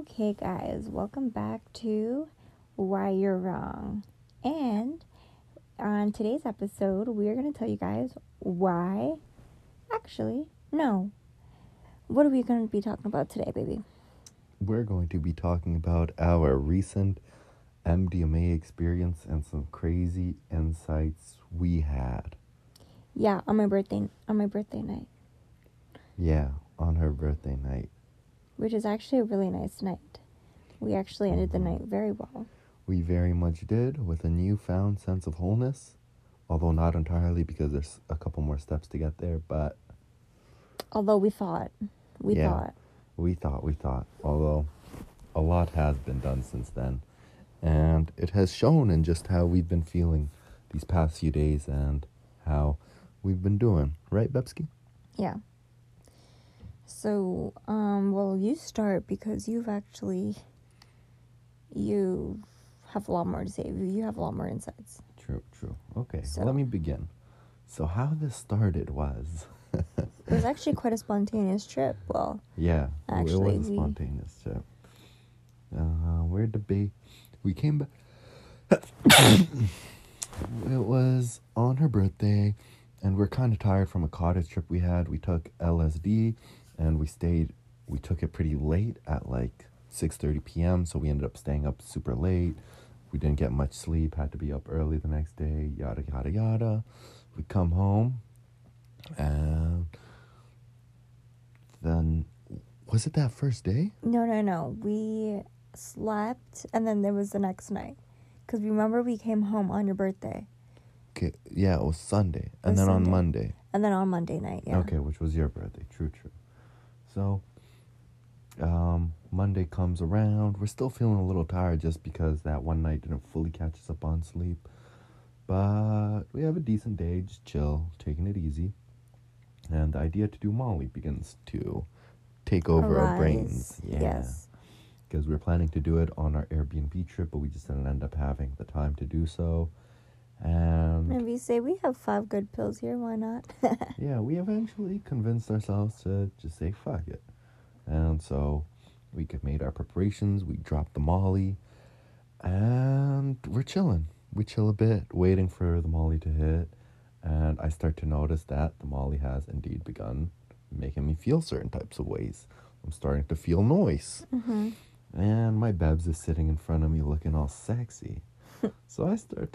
Okay, guys, welcome back to Why You're Wrong. And on today's episode, we're going to tell you guys why. Actually, no. What are we going to be talking about today, baby? We're going to be talking about our recent MDMA experience and some crazy insights we had. Yeah, on my birthday night, Yeah, on her birthday night. which is actually a really nice night. We actually ended the night very well. We very much did, with a newfound sense of wholeness, although not entirely because there's a couple more steps to get there, but Although we thought. We thought, although a lot has been done since then. And it has shown in just how we've been feeling these past few days and how we've been doing. Right, Bebski? Yeah. So, well, you start because you have a lot more to say. You have a lot more insights. True. Okay, So- let me begin. So how this started was... It was actually quite a spontaneous trip. Well, yeah, actually, it was a spontaneous trip. We came back... It was on her birthday, and we're kind of tired from a cottage trip we had. We took LSD, and we took it pretty late at like 6:30 p.m., so we ended up staying up super late. We didn't get much sleep, had to be up early the next day, yada, yada, yada. We come home, and then, was it that first day? No. We slept, and then there was the next night. Because remember, we came home on your birthday. Okay, yeah, it was Sunday, and was then Sunday. on Monday. And then on Monday night, yeah. Okay, which was your birthday. True. So, Monday comes around. We're still feeling a little tired just because that one night didn't fully catch us up on sleep. But we have a decent day, just chill, taking it easy. And the idea to do Molly begins to take over our brains. Yeah. Yes. Because we were planning to do it on our Airbnb trip, but we just didn't end up having the time to do so. And we say we have 5 good pills here, why not? yeah, we eventually convinced ourselves to just say fuck it. And so we made our preparations, we dropped the Molly, and we're chilling. We chill a bit, waiting for the Molly to hit, and I start to notice that the Molly has indeed begun making me feel certain types of ways. I'm starting to feel noise. Mm-hmm. And my Bebs is sitting in front of me looking all sexy. So I start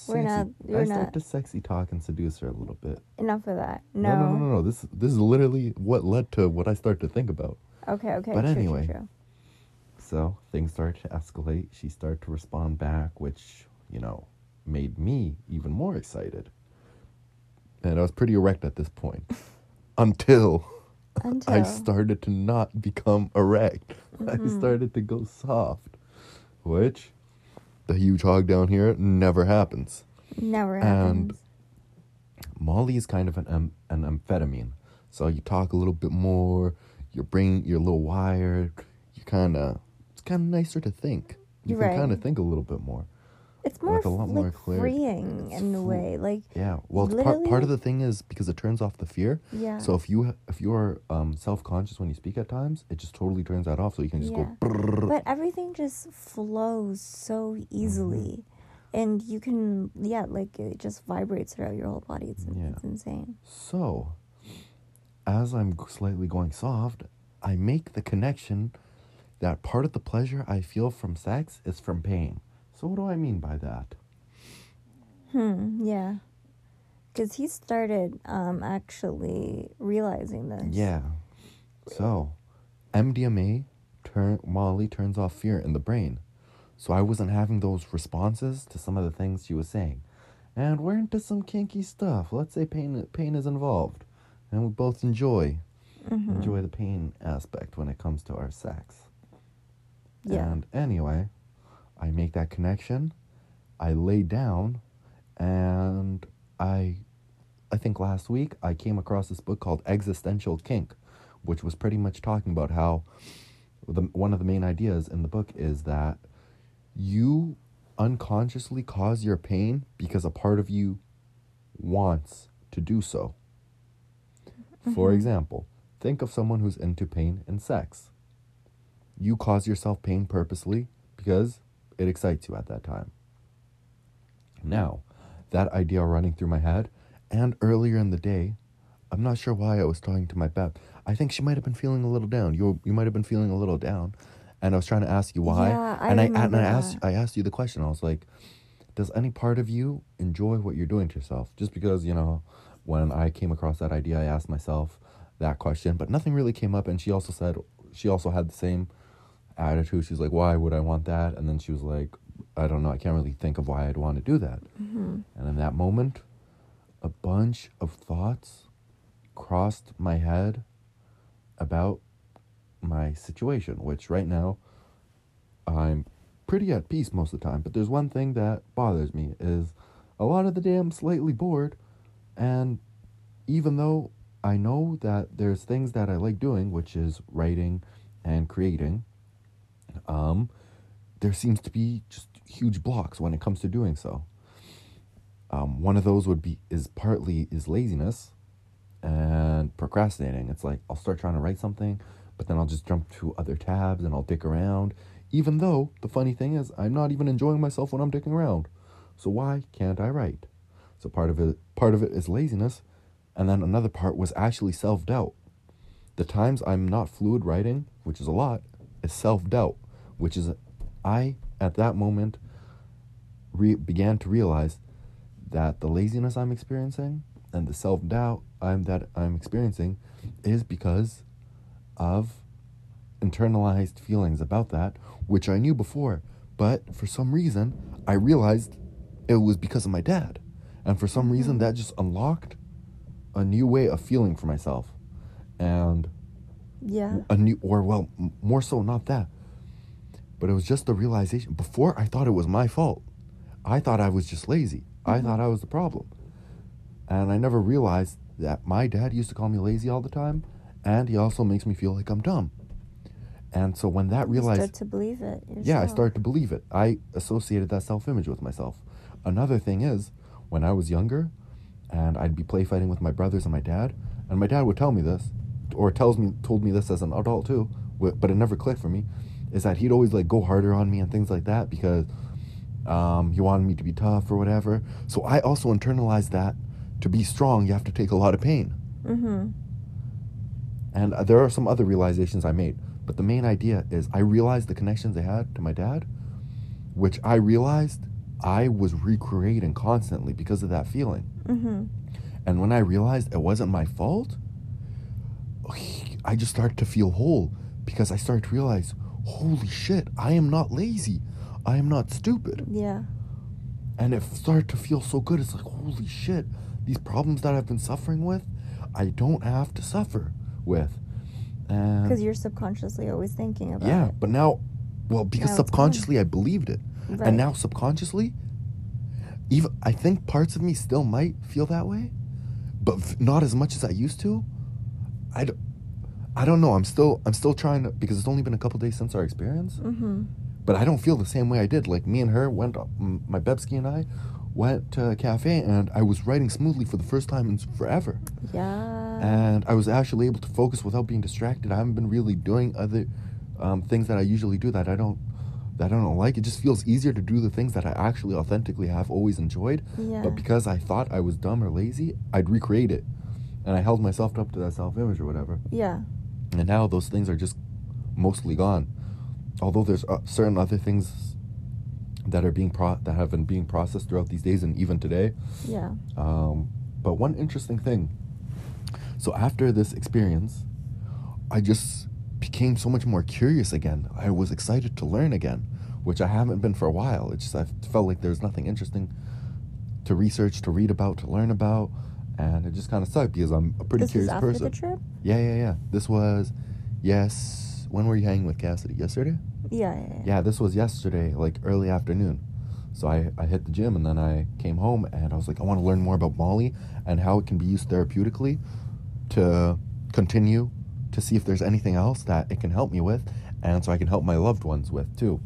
to, sexy talk and seduce her a little bit. Enough of that. No. This is literally what led to what I start to think about. Okay. But true, anyway. True. So things start to escalate. She started to respond back, which, made me even more excited. And I was pretty erect at this point. Until I started to not become erect. Mm-hmm. I started to go soft, which the huge hog down here never happens. Never happens. And Molly is kind of an amphetamine. So you talk a little bit more, your brain, you're a little wired, it's kind of nicer to think. You can kind of think a little bit more. It's more, with a lot more clarity. Freeing in a way. Like, yeah, well, part of the thing is because it turns off the fear. Yeah. So if you are self-conscious when you speak at times, it just totally turns that off. So you can just go. Brrr. But everything just flows so easily, and you can it just vibrates throughout your whole body. It's insane. So, as I'm slightly going soft, I make the connection that part of the pleasure I feel from sex is from pain. So what do I mean by that? Yeah. Because he started actually realizing this. Yeah. So, MDMA, Molly turns off fear in the brain. So I wasn't having those responses to some of the things she was saying. And we're into some kinky stuff. Let's say pain is involved. And we both enjoy the pain aspect when it comes to our sex. Yeah. And anyway, I make that connection, I lay down, and I think last week I came across this book called Existential Kink, which was pretty much talking about how one of the main ideas in the book is that you unconsciously cause your pain because a part of you wants to do so. For example, think of someone who's into pain and sex. you cause yourself pain purposely because it excites you at that time. Now, that idea running through my head, and earlier in the day, I'm not sure why I was talking to my Beb. I think she might have been feeling a little down. You might have been feeling a little down, and I was trying to ask you why. Yeah, I and remember I asked you the question. I was like, does any part of you enjoy what you're doing to yourself? Just because, when I came across that idea, I asked myself that question, but nothing really came up. And she also had the same attitude. She's like, why would I want that? And then she was like, I don't know. I can't really think of why I'd want to do that. Mm-hmm. And in that moment, a bunch of thoughts crossed my head about my situation, which right now I'm pretty at peace most of the time. But there's one thing that bothers me is a lot of the day I'm slightly bored. And even though I know that there's things that I like doing, which is writing and creating, there seems to be just huge blocks when it comes to doing so. One of those is partly laziness and procrastinating. It's like I'll start trying to write something, but then I'll just jump to other tabs and I'll dick around. Even though the funny thing is I'm not even enjoying myself when I'm dicking around. So why can't I write? So part of it is laziness, and then another part was actually self-doubt. The times I'm not fluid writing, which is a lot, is self-doubt, which is I at that moment began to realize that the laziness I'm experiencing and the self-doubt I'm experiencing is because of internalized feelings about that, which I knew before, but for some reason I realized it was because of my dad. And for some reason that just unlocked a new way of feeling for myself. And more so not that, but it was just the realization. Before I thought it was my fault. I thought I was just lazy. I thought I was the problem. And I never realized that my dad used to call me lazy all the time, and he also makes me feel like I'm dumb. And so when that realized... You start to believe it yourself. Yeah, I started to believe it. I associated that self-image with myself. Another thing is, when I was younger, and I'd be play fighting with my brothers and my dad would tell me this, or told me this as an adult too, but it never clicked for me, is that he'd always like go harder on me and things like that because he wanted me to be tough or whatever. So I also internalized that to be strong, you have to take a lot of pain. Mm-hmm. And there are some other realizations I made, but the main idea is I realized the connections I had to my dad, which I realized I was recreating constantly because of that feeling. Mm-hmm. And when I realized it wasn't my fault, I just started to feel whole because I started to realize, holy shit, I am not lazy. I am not stupid. Yeah. And it started to feel so good. It's like, holy shit, these problems that I've been suffering with, I don't have to suffer with. Because you're subconsciously always thinking about it. Yeah, but now, because subconsciously I believed it. Right. And now subconsciously, even I think parts of me still might feel that way, but not as much as I used to. I don't know. I'm still trying to, because it's only been a couple days since our experience. Mm-hmm. But I don't feel the same way I did. Like me and her my Bebski and I went to a cafe, and I was writing smoothly for the first time in forever. Yeah. And I was actually able to focus without being distracted. I haven't been really doing other things that I usually do that I don't like. It just feels easier to do the things that I actually authentically have always enjoyed. Yeah. But because I thought I was dumb or lazy, I'd recreate it. And I held myself up to that self-image or whatever. Yeah. And now those things are just mostly gone. Although there's certain other things that are that have been being processed throughout these days and even today. Yeah. But one interesting thing. So after this experience, I just became so much more curious again. I was excited to learn again, which I haven't been for a while. I felt like there's nothing interesting to research, to read about, to learn about. And it just kind of sucked because I'm a pretty curious person. This was after the trip? Yeah. This was, when were you hanging with Cassidy? Yesterday? Yeah. Yeah, this was yesterday, like early afternoon. So I hit the gym and then I came home and I was like, I want to learn more about Molly and how it can be used therapeutically to continue to see if there's anything else that it can help me with, and so I can help my loved ones with too,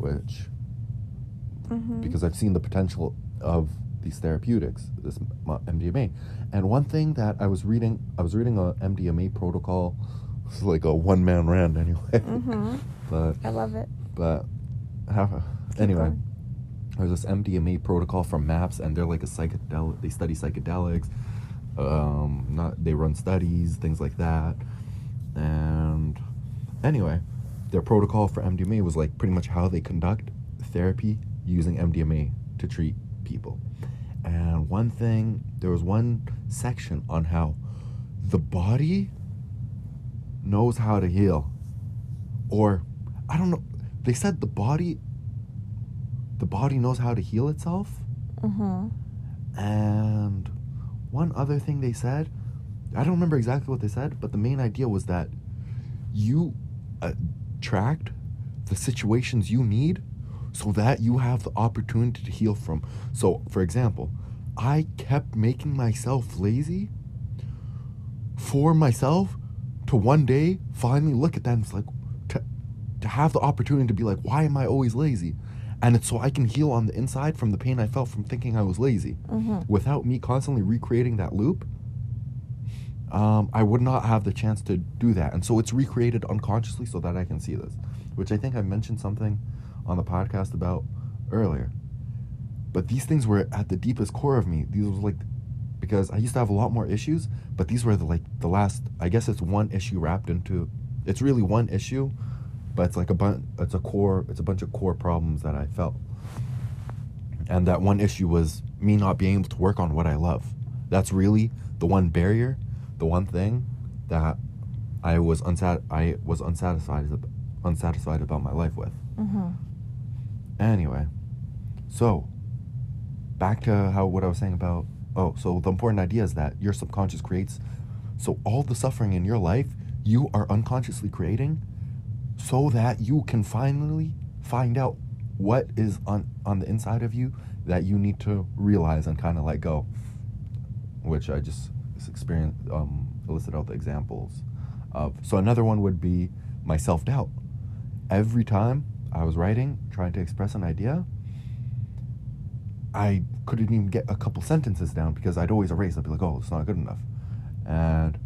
because I've seen the potential of these therapeutics, this MDMA. And one thing that I was reading a MDMA protocol. It's like a one-man rant anyway. but I love it. but anyway, going. there's this MDMA protocol from MAPS, and they're like a psychedelic. They study psychedelics. They run studies, things like that. And anyway, their protocol for MDMA was like pretty much how they conduct therapy using MDMA to treat people. And there was one section on how the body knows how to heal. Or, I don't know, they said the body knows how to heal itself. Mm-hmm. And one other thing they said, I don't remember exactly what they said, but the main idea was that you attract the situations you need so that you have the opportunity to heal from. So, for example, I kept making myself lazy for myself to one day finally look at that and it's like, to have the opportunity to be like, why am I always lazy? And it's so I can heal on the inside from the pain I felt from thinking I was lazy. Mm-hmm. Without me constantly recreating that loop, I would not have the chance to do that. And so it's recreated unconsciously so that I can see this, which I think I mentioned something on the podcast about earlier. But these things were at the deepest core of me. These was like, because I used to have a lot more issues, but these were the last, I guess it's one issue wrapped into, it's really one issue, but it's like it's a bunch of core problems that I felt. And that one issue was me not being able to work on what I love. That's really the one barrier, the one thing that I was unsatisfied about my life with. Mm-hmm. Anyway, so back to what I was saying about, so the important idea is that your subconscious creates, so all the suffering in your life, you are unconsciously creating so that you can finally find out what is on the inside of you that you need to realize and kind of let go, which I just experienced, listed out the examples of. So another one would be my self-doubt. Every time I was writing, trying to express an idea, I couldn't even get a couple sentences down because I'd always erase. I'd be like, oh, it's not good enough. And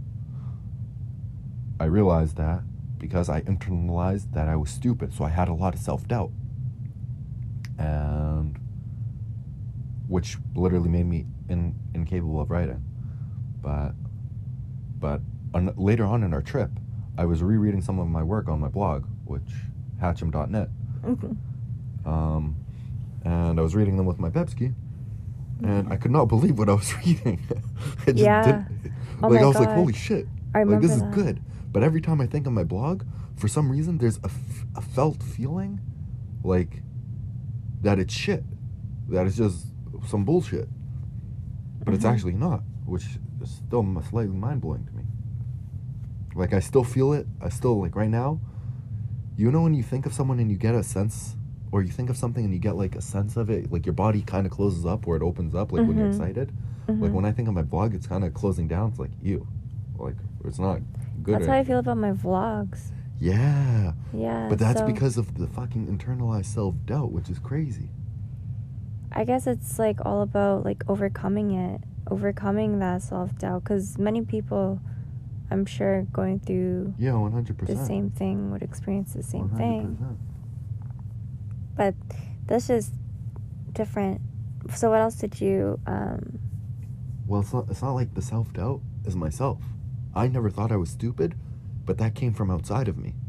I realized that because I internalized that I was stupid, so I had a lot of self-doubt. And which literally made me incapable of writing. But later on in our trip, I was rereading some of my work on my blog, which hatcham.net. Mm-hmm. And I was reading them with my Pepsi, and I could not believe what I was reading. I just didn't. Oh like, my I was like, God. holy shit. I remember this is that. good. But every time I think of my blog, for some reason, there's a felt feeling like that it's shit. That it's just some bullshit. But it's actually not, which is still slightly mind-blowing to me. Like, I still feel it. I still, like, right now, you know when you think of someone and you get a sense, or you think of something and you get, like, a sense of it, like, your body kind of closes up or it opens up, like, when you're excited? Like, when I think of my blog, it's kind of closing down. It's like, ew. Like, it's not good. That's how I feel about my vlogs. Yeah. Yeah. But that's because of the fucking internalized self-doubt, which is crazy. I guess it's, like, all about, like, overcoming that self-doubt, because many people, I'm sure, going through 100%. the same thing would experience the same 100%. thing. But that's just different. So what else did you Well, it's not like the self-doubt is myself. I never thought I was stupid, but that came from outside of me.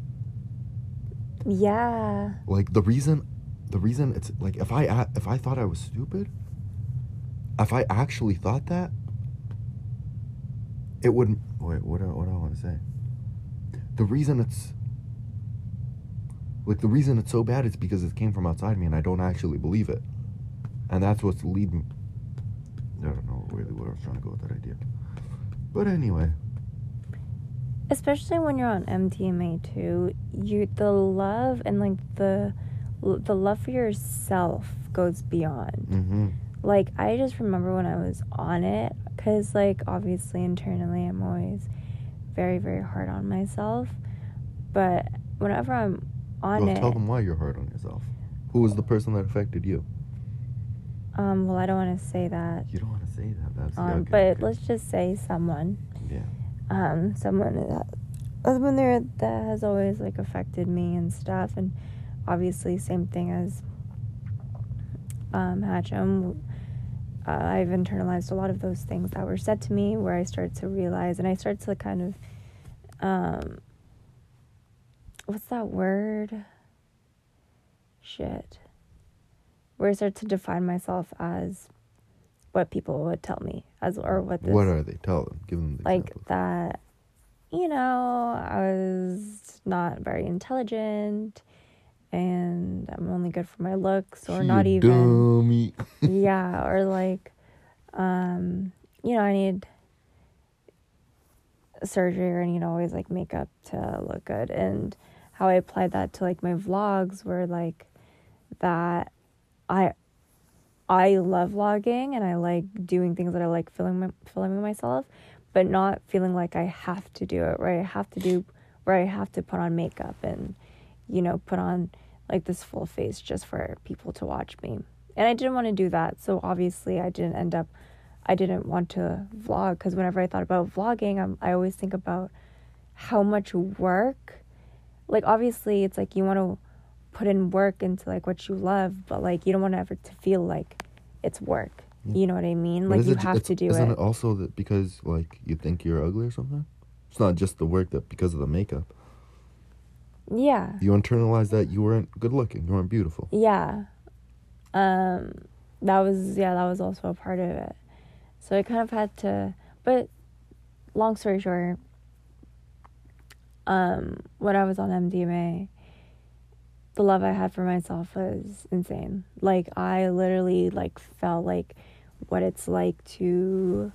Yeah. Like, the reason it's like, if I thought I was stupid, if I actually thought that, it wouldn't. Wait, what do I want to say? The reason it's so bad is because it came from outside me and I don't actually believe it. And that's what's leading. I don't know really where I was trying to go with that idea. But anyway. Especially when you're on MDMA too, the love and like the love for yourself goes beyond. Mm-hmm. Like, I just remember when I was on it, because, like, obviously internally I'm always very, very hard on myself. But whenever I'm on it... Tell them why you're hard on yourself. Who was the person that affected you? Well, I don't want to say that. You don't want to say that. That's but let's just say someone. Yeah. Someone that when that has always like affected me and stuff, and obviously same thing as Hatchem. I've internalized a lot of those things that were said to me, where I started to realize, and I started to kind of what's that word? Shit. Where I started to define myself as what people would tell me, or what this. What are they? Tell them. Give them the like examples. that. I was not very intelligent, and I'm only good for my looks, or not even. Dummy. Yeah, or like, I need surgery, or I need always like makeup to look good, and how I applied that to like my vlogs were like that. I love vlogging, and I like doing things that I like filming myself, but not feeling like I have to do it, where I have to put on makeup and, put on like this full face just for people to watch me. And I didn't want to do that. So obviously I didn't want to vlog, because whenever I thought about vlogging, I always think about how much work, like obviously it's like you want to put in work into like what you love, but like you don't want to ever to feel like it's work. You know what I mean? But like you have to do it. Isn't it also that because like you think you're ugly or something? It's not just the work that because of the makeup. Yeah. You internalize that you weren't good looking, you weren't beautiful. Yeah. That was also a part of it. So I kind of had to, but long story short, when I was on MDMA, the love I had for myself was insane. Like I literally like felt like what it's like to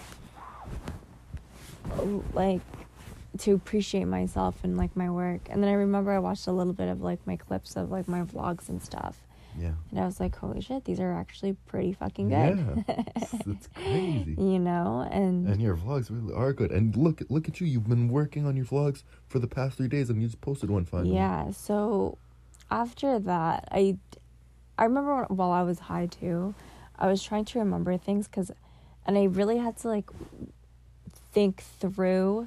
appreciate myself and like my work. And then I remember I watched a little bit of like my clips of like my vlogs and stuff. Yeah. And I was like, holy shit, these are actually pretty fucking good. Yeah. It's crazy. And your vlogs really are good. And look at you. You've been working on your vlogs for the past 3 days and you just posted one finally. Yeah. So after that, I remember while I was high too, I was trying to remember things and I really had to like think through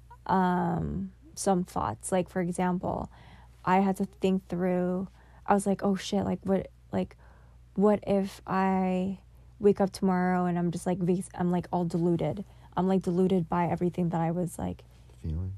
some thoughts. Like for example, I had to think through, I was like, oh shit, what if I wake up tomorrow and I'm just like I'm like all deluded. I'm like deluded by everything that I was like feeling.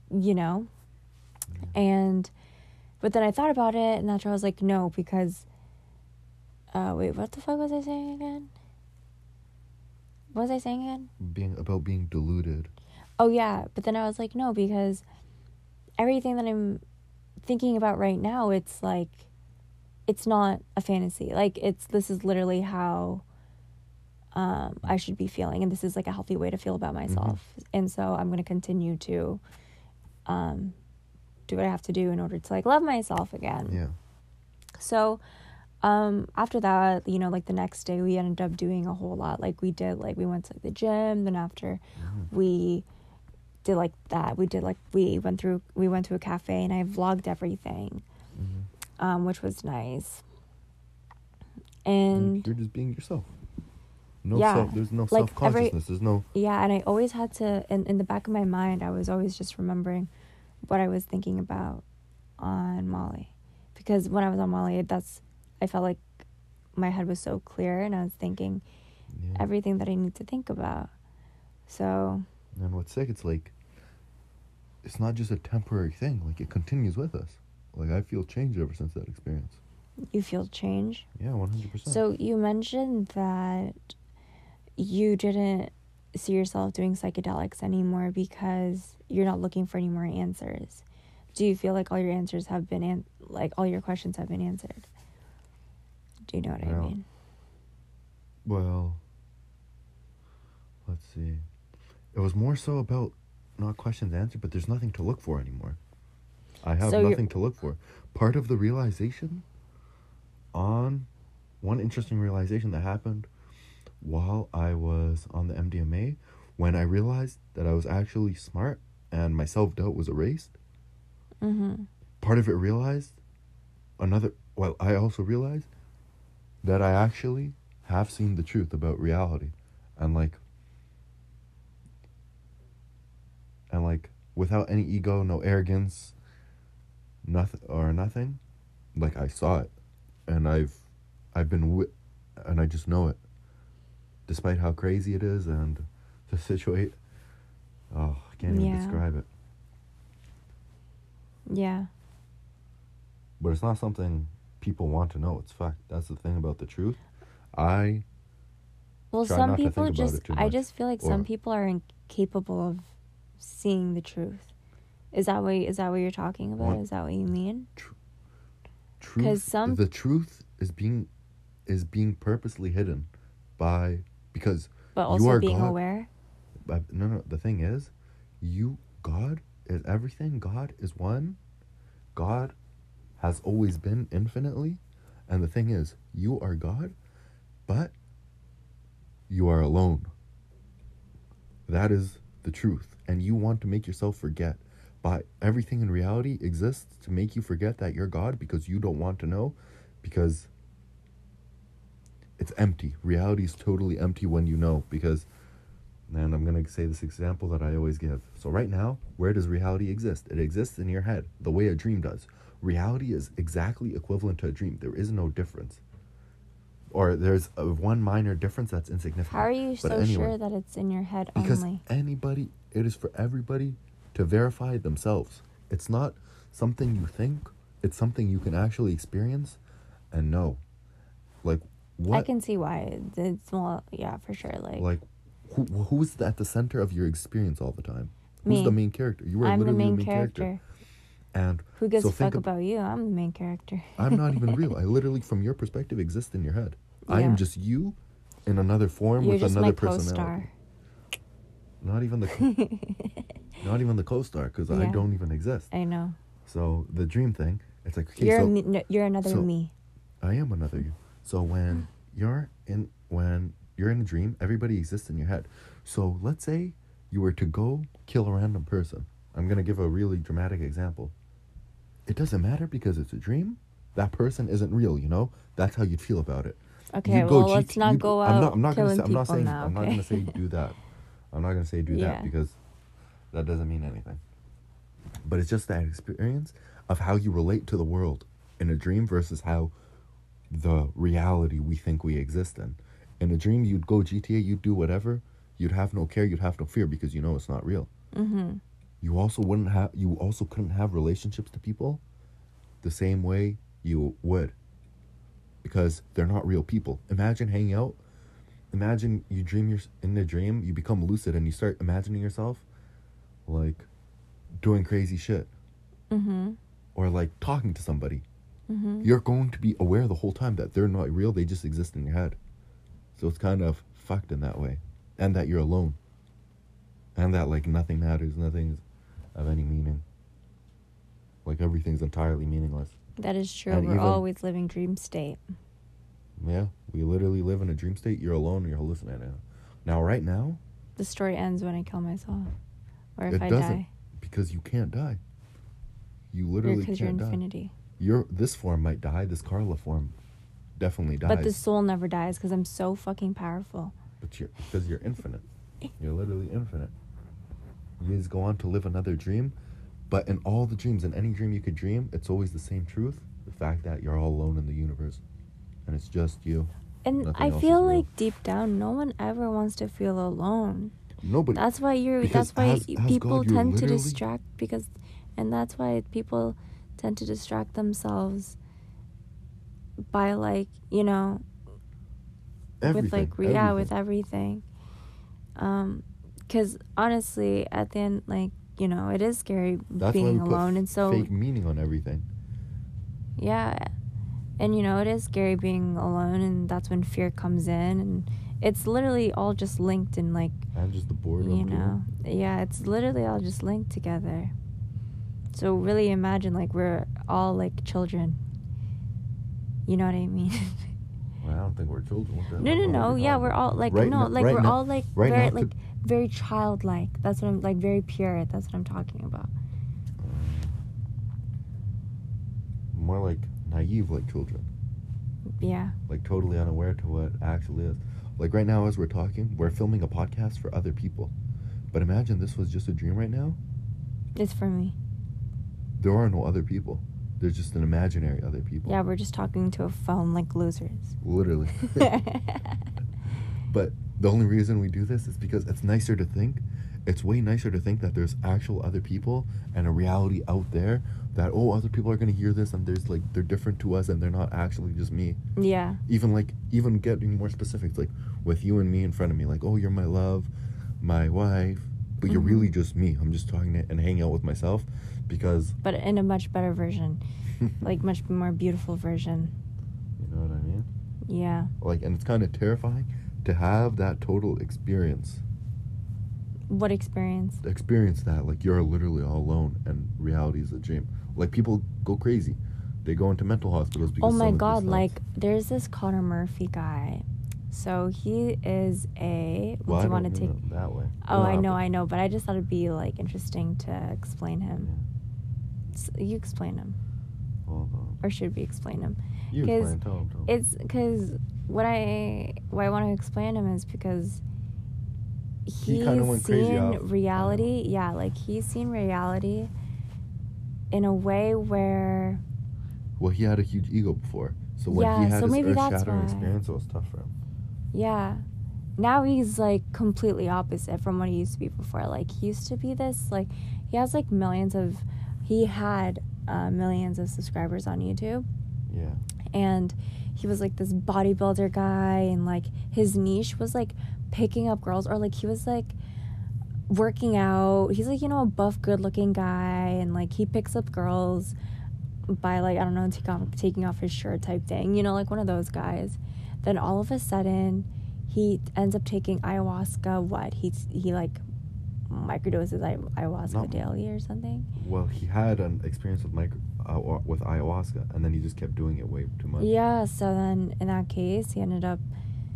And but then I thought about it, and that's why I was like, no, because wait, what the fuck was I saying again? What was I saying again? About being deluded. Oh yeah, but then I was like, no, because everything that I'm thinking about right now, it's like, it's not a fantasy. Like this is literally how I should be feeling, and this is like a healthy way to feel about myself. Mm-hmm. And so I'm going to continue to do what I have to do in order to like love myself again. Yeah. So after that, like the next day we ended up doing a whole lot. Like we went to the gym, then after we did like that, we went to a cafe, and I vlogged everything. Which was nice. And you're just being yourself. There's no like self-consciousness. There's no... Yeah, and I always had to, in the back of my mind, I was always just remembering what I was thinking about on Molly. Because when I was on Molly, I felt like my head was so clear, and I was thinking everything that I need to think about. So... And what's sick, it's like, it's not just a temporary thing. Like, it continues with us. Like, I feel change ever since that experience. You feel change? Yeah, 100%. So you mentioned that you didn't see yourself doing psychedelics anymore because you're not looking for any more answers. Do you feel like all your answers have been, all your questions have been answered? Do you know what I mean? Well, let's see. It was more so about not questions answered, but there's nothing to look for anymore. I have nothing to look for. Part of the realization one interesting realization that happened while I was on the MDMA, when I realized that I was actually smart and my self-doubt was erased. Mm-hmm. Part of it I also realized that I actually have seen the truth about reality. And without any ego, no arrogance, nothing. Like, I saw it, and I've been and I just know it, despite how crazy it is and the situation. Oh, I can't even describe it. Yeah. But it's not something people want to know. It's fact. That's the thing about the truth. I Well, try some not to people think about just, it too I much. just feel like some people are incapable of seeing the truth. Is that what you're talking about? Is that what you mean? Truth. The truth is being purposely hidden because but also you are being God. Aware. No. The thing is, God is everything. God is one. God has always been infinitely, and the thing is, you are God, but you are alone. That is the truth, and you want to make yourself forget. But everything in reality exists to make you forget that you're God because you don't want to know, because it's empty. Reality is totally empty when you know, because, and I'm going to say this example that I always give. So right now, where does reality exist? It exists in your head, the way a dream does. Reality is exactly equivalent to a dream. There is no difference. Or there's one minor difference that's insignificant. How are you sure that it's in your head because only? Because it is for everybody to verify themselves. It's not something you think. It's something you can actually experience and know. Like, what? I can see why. It's, well, yeah, for sure. Like who's at the center of your experience all the time? Me. Who's the main character? You are I'm literally the main character. And who gives a fuck about you? I'm the main character. I'm not even real. I literally, from your perspective, exist in your head. Yeah. I am just you in another form. You're with just another my personality. Co-star. Not even the co-star, because I don't even exist. I know. So the dream thing, it's like, okay, you're another me. I am another you. So when you're in a dream, everybody exists in your head. So let's say you were to go kill a random person. I'm gonna give a really dramatic example. It doesn't matter because it's a dream. That person isn't real, you know? That's how you'd feel about it. Okay, well, let's not go out killing people now, I'm not going to say do that. I'm not going to say do that because that doesn't mean anything. But it's just that experience of how you relate to the world in a dream versus how the reality we think we exist in. In a dream, you'd go GTA, you'd do whatever. You'd have no care, you'd have no fear because you know it's not real. Mm-hmm. You also couldn't have relationships to people the same way you would, because they're not real people. Imagine hanging out. Imagine you in a dream, you become lucid and you start imagining yourself like doing crazy shit. Mm-hmm. Or like talking to somebody. Mm-hmm. You're going to be aware the whole time that they're not real, they just exist in your head. So it's kind of fucked in that way. And that you're alone. And that like nothing matters, nothing's of any meaning. Like everything's entirely meaningless. That is true. We're always living dream state. Yeah, we literally live in a dream state. You're alone and you're hallucinating. Now, right now, the story ends when I kill myself. Or if I die. Because you can't die. You literally can't die. Because you're infinity. This form might die. This Carla form definitely dies. But the soul never dies because I'm so fucking powerful. Because you're infinite. You're literally infinite. You just go on to live another dream. But in all the dreams, in any dream you could dream, it's always the same truth. The fact that you're all alone in the universe. And it's just you. And I feel like deep down, no one ever wants to feel alone. Nobody. That's why people tend to distract and that's why people tend to distract themselves by like, you know, everything. With everything. 'Cause honestly, at the end, like, you know, it is scary being alone, and so fake meaning on everything. Yeah, and you know, it is scary being alone, and that's when fear comes in, and it's literally all just linked in like. And just the boredom. You know, yeah, it's literally all just linked together. So really imagine like we're all like children. You know what I mean? Well, I don't think we're children. No. Yeah, we're all like we're all like very like very childlike. That's what I'm like, very pure. That's what I'm talking about. More like naive, like children. Yeah. Like totally unaware to what actually is. Like right now, as we're talking, we're filming a podcast for other people. But imagine this was just a dream right now. It's for me. There are no other people. There's just an imaginary other people. Yeah, we're just talking to a phone like losers. Literally. But the only reason we do this is because it's nicer to think. It's way nicer to think that there's actual other people and a reality out there that, oh, other people are going to hear this and there's like, they're different to us and they're not actually just me. Yeah. Even getting more specifics, like with you and me in front of me, like, oh, you're my love, my wife, but you're really just me. I'm just talking and hanging out with myself because... But in a much better version. Like, much more beautiful version. You know what I mean? Yeah. Like, and it's kind of terrifying to have that total experience. What experience? Experience that, like, you're literally all alone and reality is a dream. Like, people go crazy. They go into mental hospitals because... Oh my God, like, there's this Connor Murphy guy. So he is a... Well, do you I want don't to mean take... it that way. Oh, I know, but I just thought it'd be, like, interesting to explain him. Yeah. You explain him. Hold on. Or should we explain him? You explain, tell him. It's because why I want to explain him is because he's kind of went crazy off reality. Yeah, like he's seen reality in a way where... Well, he had a huge ego before. So when Yeah, he had so his maybe that's earth-shattering why. experience, it was tough for him. Yeah. Now he's, like, completely opposite from what he used to be before. Like, he used to be this, like... He has, like, He had millions of subscribers on YouTube. Yeah. And he was, like, this bodybuilder guy. And, like, his niche was, like, picking up girls. Or, like, he was, like, working out. He's, like, you know, a buff, good-looking guy. And, like, he picks up girls by, like, I don't know, taking off his shirt type thing. You know, like, one of those guys. Then all of a sudden... He ends up taking ayahuasca. What? He like microdoses ayahuasca daily or something. Well, he had an experience with ayahuasca, and then he just kept doing it way too much. Yeah. So then, in that case, he ended up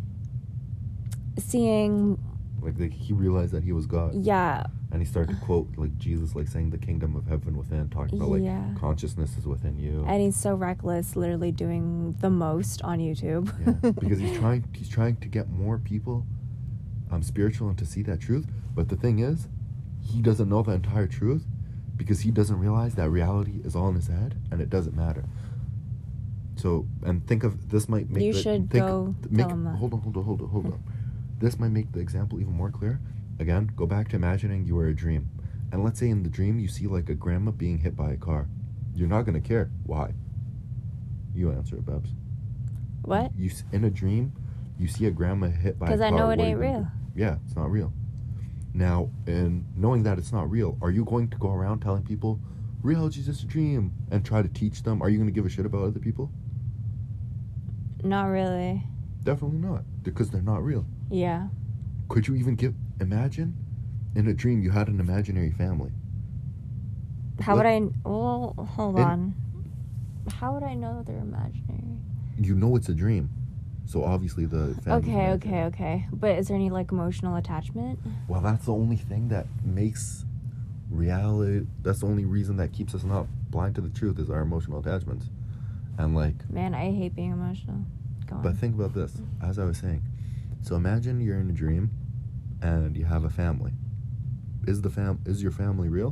seeing. Like he realized that he was God. Yeah. And he started to quote like Jesus, like saying the kingdom of heaven within, talking about like consciousness is within you. And he's so reckless, literally doing the most on YouTube. Yeah, because he's trying to get more people spiritual and to see that truth. But the thing is, he doesn't know the entire truth because he doesn't realize that reality is all in his head and it doesn't matter. So, and think of this might make tell him that. Hold on. This might make the example even more clear. Again, go back to imagining you were a dream. And let's say in the dream you see like a grandma being hit by a car. You're not going to care. Why? You answer it, Babs. What? In a dream, you see a grandma hit by a car. Because I know it ain't real. Yeah, it's not real. Now, in knowing that it's not real, are you going to go around telling people, reality is just a dream, and try to teach them? Are you going to give a shit about other people? Not really. Definitely not, because they're not real. Yeah. Could you even imagine in a dream you had an imaginary family? How would I... Well, hold on. How would I know they're imaginary? You know it's a dream. So obviously the family... Okay. But is there any, like, emotional attachment? Well, that's the only thing that makes reality... That's the only reason that keeps us not blind to the truth is our emotional attachments. And, like... Man, I hate being emotional. Go on. But think about this, as I was saying. So imagine you're in a dream and you have a family. Is your family real?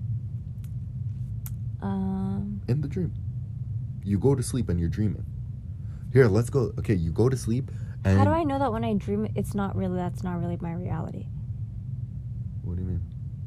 In the dream. You go to sleep and you're dreaming. Here, let's go. Okay, you go to sleep and... How do I know that when I dream, that's not really my reality? What do you mean?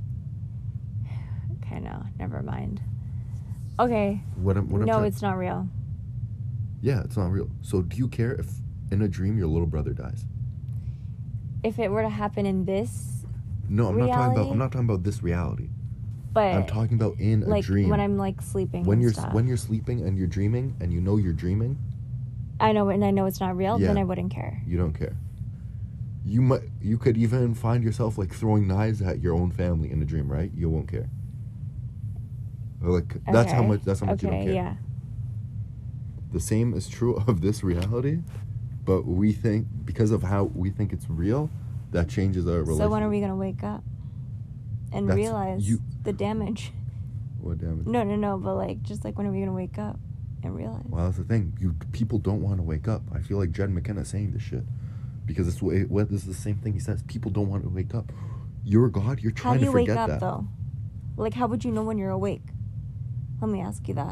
Okay, no, never mind. Okay. It's not real. Yeah, it's not real. So do you care if in a dream your little brother dies? If it were to happen in this No, I'm reality? not talking about this reality. But I'm talking about in a dream. Like when I'm like sleeping. When you're sleeping and you're dreaming and you know you're dreaming. I know, and I know it's not real. Yeah, then I wouldn't care. You don't care. You could even find yourself like throwing knives at your own family in a dream, right? You won't care. Like that's how much you don't care. Yeah. The same is true of this reality, but we think because of how we think it's real, that changes our relationship. So when are we gonna wake up and realize the damage? What damage? No. But like, just like when are we gonna wake up and realize? Well, that's the thing. People don't want to wake up. I feel like Jed McKenna saying this shit because this is the same thing he says. People don't want to wake up. You're God. You're trying to forget that. How do you wake up though? Like, how would you know when you're awake? Let me ask you that.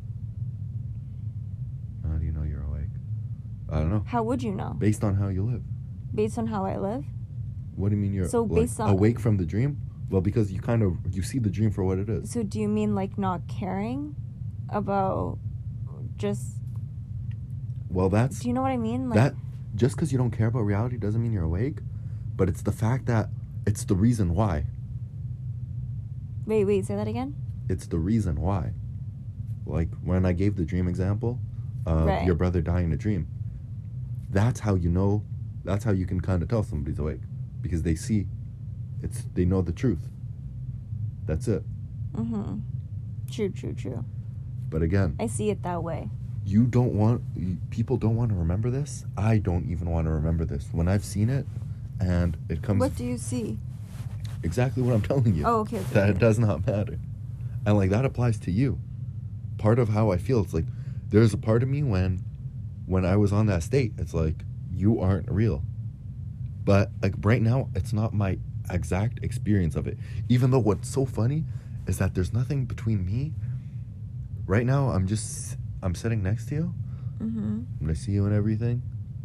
How do you know you're awake? I don't know. How would you know? Based on how you live. Based on how I live? What do you mean you're So like, based on... awake from the dream? Well, because you see the dream for what it is. So do you mean, like, not caring about just... Well, that's... Do you know what I mean? Like, that, just because you don't care about reality doesn't mean you're awake. But it's the fact that it's the reason why. Wait, say that again? It's the reason why. Like, when I gave the dream example of Right. your brother dying in a dream, that's how you know, that's how you can kind of tell somebody's awake. Because they know the truth. That's it. Mm-hmm. True. But again, I see it that way. people don't want to remember this. I don't even want to remember this. When I've seen it, and it comes... What do you see? Exactly what I'm telling you. Oh, okay. That it does not matter. And, like, that applies to you. Part of how I feel, it's like, there's a part of me when I was on that state, it's like, you aren't real. But, like, right now, it's not my exact experience of it. Even though what's so funny is that there's nothing between me. Right now, I'm sitting next to you. Mm-hmm. And I see you and everything.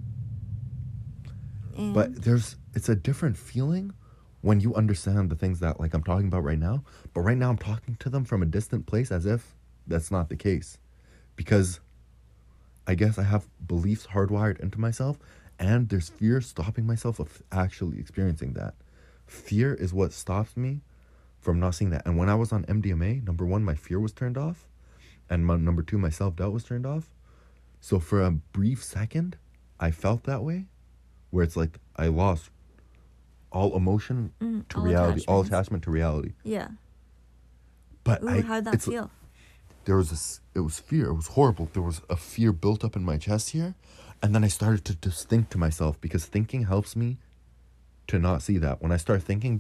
And? But it's a different feeling when you understand the things that, like, I'm talking about right now. But right now I'm talking to them from a distant place as if that's not the case. Because I guess I have beliefs hardwired into myself, and there's fear stopping myself of actually experiencing that. Fear is what stops me from not seeing that. And when I was on MDMA, number one, my fear was turned off. And number two, my self-doubt was turned off. So for a brief second, I felt that way. Where it's like I lost all emotion to reality, all attachment to reality. Yeah. But Ooh, how'd that feel? It was fear. It was horrible. There was a fear built up in my chest here. And then I started to just think to myself, because thinking helps me to not see that. When I start thinking,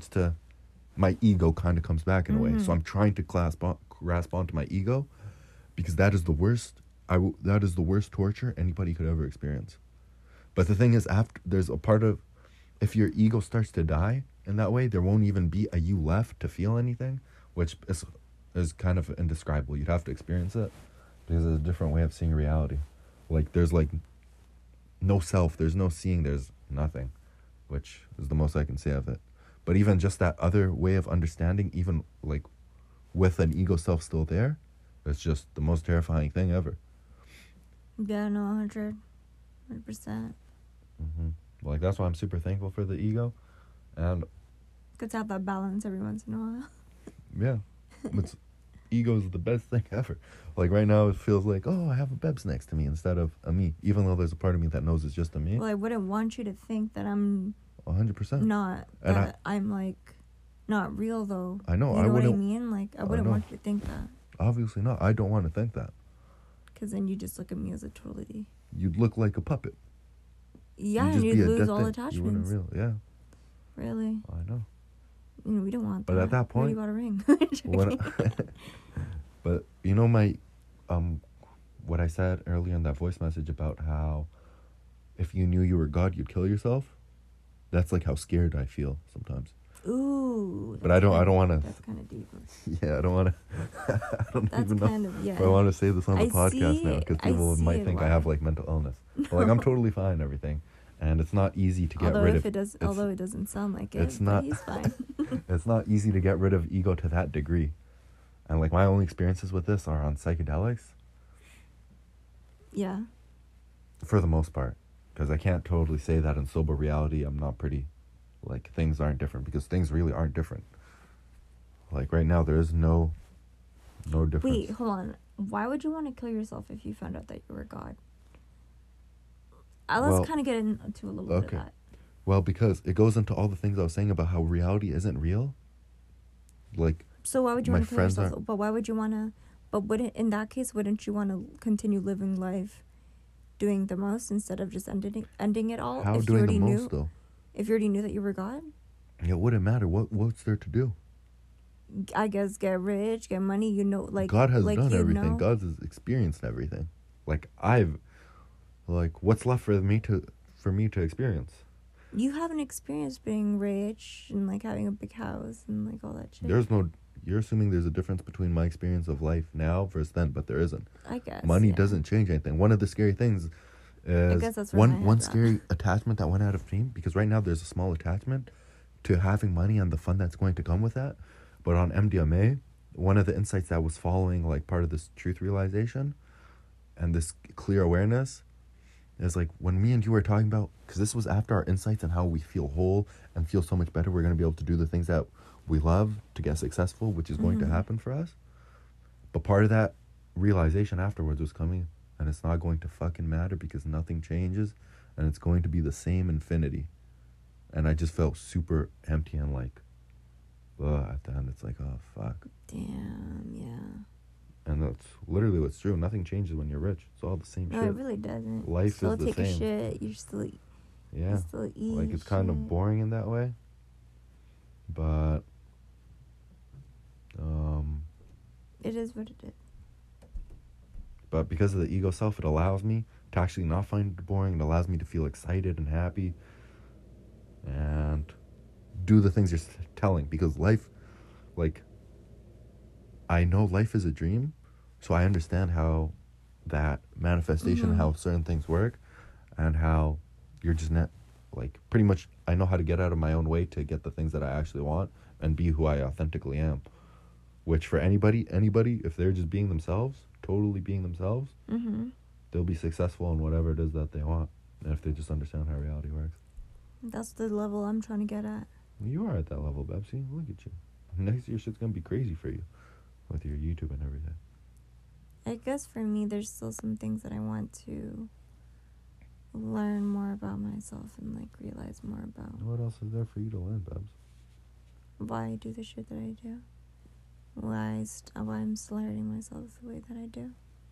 my ego kind of comes back in a way. So I'm trying to grasp onto my ego, because that is the worst. That is the worst torture anybody could ever experience. But the thing is, there's a part of, if your ego starts to die in that way, there won't even be a you left to feel anything, which is kind of indescribable. You'd have to experience it, because it's a different way of seeing reality. Like, there's like no self, there's no seeing, there's nothing, which is the most I can say of it. But even just that other way of understanding, even like with an ego self still there, it's just the most terrifying thing ever. Yeah, no, 100%. Mm-hmm. Like, that's why I'm super thankful for the ego. And good to have that balance every once in a while. yeah, ego is the best thing ever. Like, right now it feels like, oh, I have a Bebs next to me instead of a me, even though there's a part of me that knows it's just a me. Well, I wouldn't want you to think that I'm 100%. not, and that I'm like not real though. I know. You know what I mean? Like, I wouldn't want you to think that. Obviously not. I don't want to think that. Because then you just look at me as a totally... You'd look like a puppet. Yeah, and you'd lose all attachments. You wouldn't yeah. Really? I know. We don't want that. But at that point... You got a ring. But, you know, my... what I said earlier in that voice message about how if you knew you were God, you'd kill yourself? That's like how scared I feel sometimes. Ooh. But I don't want to... That's kind of deep. Yeah, I don't want to... I don't that's even know kind of, yeah. if I want to say this on the podcast now, because people might think why. I have, like, mental illness. But, like, I'm totally fine and everything. And it's not easy to get rid of... Although it doesn't sound like it, it's not, he's fine. It's not easy to get rid of ego to that degree. And, like, my only experiences with this are on psychedelics. Yeah. For the most part. Because I can't totally say that in sober reality I'm not pretty... Like, things aren't different, because things really aren't different. Like, right now, there is no difference. Wait, hold on. Why would you want to kill yourself if you found out that you were God? Let's kind of get into a little bit of that. Well, because it goes into all the things I was saying about how reality isn't real. Like, so why would you want to kill yourself? But why would you want to... But in that case, wouldn't you want to continue living life doing the most instead of just ending it all? How doing the most, though? If you already knew that you were God? It wouldn't matter. What's there to do? I guess get rich, get money, like... God has like done everything. God has experienced everything. What's left for me to experience? You haven't experienced being rich and, like, having a big house and, like, all that shit. There's no you're assuming there's a difference between my experience of life now versus then, but there isn't. I guess Money yeah. doesn't change anything. One of the scary things I is guess that's where my one head's at. scary attachment that went out of me, because right now there's a small attachment to having money and the fun that's going to come with that. But on MDMA, one of the insights that was following like part of this truth realization and this clear awareness is like when me and you were talking about, because this was after our insights and how we feel whole and feel so much better, we're going to be able to do the things that we love to get successful, which is going to happen for us. But part of that realization afterwards was coming, and it's not going to fucking matter because nothing changes, and it's going to be the same infinity. And I just felt super empty and like, at the end it's like, oh fuck. Damn, yeah. And that's literally what's true. Nothing changes when you're rich. It's all the same No, shit. it really doesn't. Life still is the take same. a shit. You still Yeah. You still eat. Like it's kind of boring in that way. But it is what it is. But because of the ego self, it allows me to actually not find it boring. It allows me to feel excited and happy and do the things you're telling. Because life, like, I know life is a dream, so I understand how that manifestation, how certain things work, and how you're just not, like, pretty much I know how to get out of my own way to get the things that I actually want and be who I authentically am. Which for anybody, if they're just being themselves, totally being themselves, they'll be successful in whatever it is that they want. And if they just understand how reality works. That's the level I'm trying to get at. You are at that level, Babsy. Look at you. Next year shit's gonna be crazy for you with your YouTube and everything. I guess for me, there's still some things that I want to learn more about myself and, like, realize more about. What else is there for you to learn, Babs? Why I do the shit that I do. Why I'm still hurting myself the way that I do.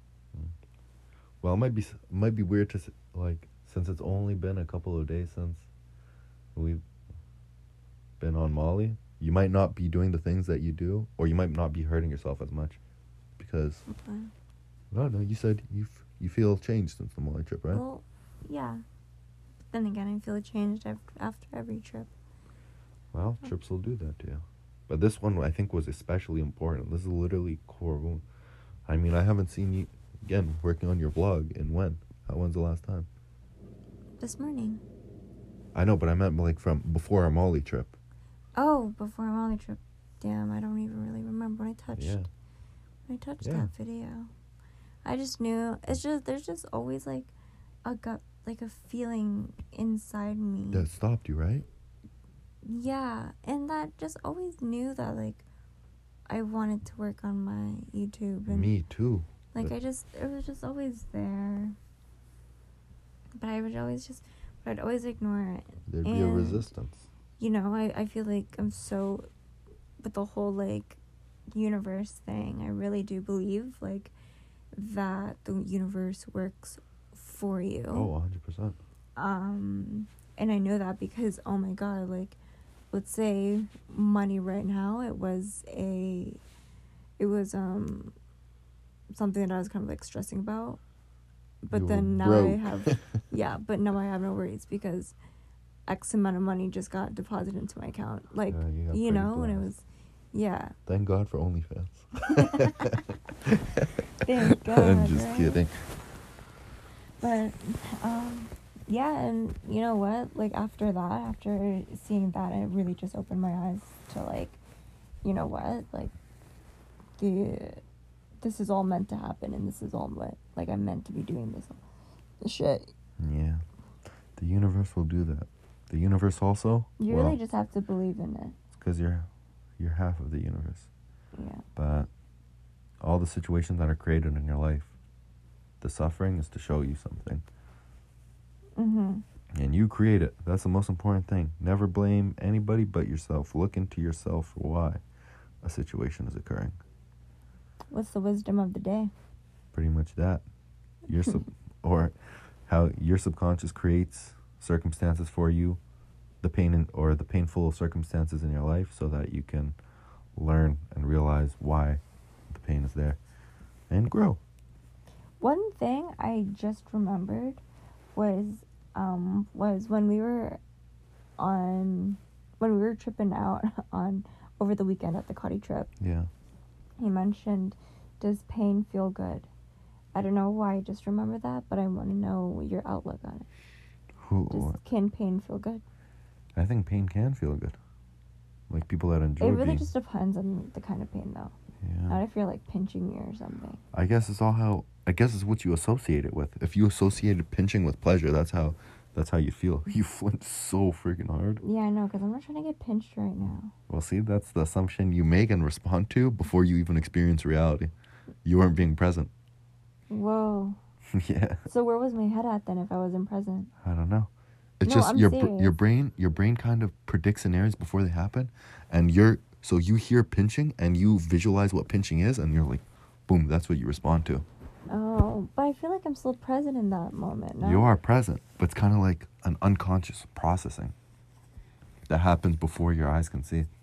Well, it might be weird to, like, since it's only been a couple of days since we've been on Molly, you might not be doing the things that you do, or you might not be hurting yourself as much, because no, you said you feel changed since the Molly trip, right? Well, yeah. But then again, I feel changed after every trip. Well, trips will do that to you. But this one, I think, was especially important. This is literally core wound. I mean, I haven't seen you, again, working on your vlog in when? When's the last time? This morning. I know, but I meant, like, from before our Molly trip. Oh, before our Molly trip. Damn, I don't even really remember when I touched that video. I just knew. There's just always, like, a gut, like, a feeling inside me. That stopped you, right? Yeah, and that just always knew that, like, I wanted to work on my YouTube. And, me too. like, it was just always there. But I'd always ignore it. There'd be a resistance. You know, I feel like I'm so, with the whole, like, universe thing, I really do believe, like, that the universe works for you. Oh, 100%. And I know that because, oh my God, like, let's say money right now, it was something that I was kind of, like, stressing about. But then now broke. I have, but now I have no worries because X amount of money just got deposited into my account. Like, you know, and it was, Thank God for OnlyFans. Thank God. I'm just kidding. But, and you know what? Like, after seeing that, it really just opened my eyes to, like, you know what? Like, this is all meant to happen, and this is all what, like, I'm meant to be doing this shit. Yeah. The universe will do that. The universe also. You really just have to believe in it. It's because you're half of the universe. Yeah. But all the situations that are created in your life, the suffering is to show you something. And you create it. That's the most important thing. Never blame anybody but yourself. Look into yourself for why a situation is occurring. What's the wisdom of the day? Pretty much that. Or how your subconscious creates circumstances for you, the painful circumstances in your life, so that you can learn and realize why the pain is there and grow. One thing I just remembered was when we were tripping out on over the weekend at the Cotty trip. Yeah. He mentioned, does pain feel good? I don't know why I just remember that, but I want to know your outlook on it. Can pain feel good? I think pain can feel good. Like people that enjoy it really just depends on the kind of pain, though. Yeah. Not if you're like pinching me or something. I guess it's what you associate it with. If you associated pinching with pleasure, that's how you feel. You flinch so freaking hard. Yeah, I know, because I'm not trying to get pinched right now. Well, see, that's the assumption you make and respond to before you even experience reality. You weren't being present. Whoa. Yeah. So where was my head at then if I wasn't present? I don't know. It's no, just I'm your brain kind of predicts scenarios before they happen, and so you hear pinching and you visualize what pinching is, and you're like, boom, that's what you respond to. Oh, but I feel like I'm still present in that moment. No? You are present, but it's kind of like an unconscious processing that happens before your eyes can see.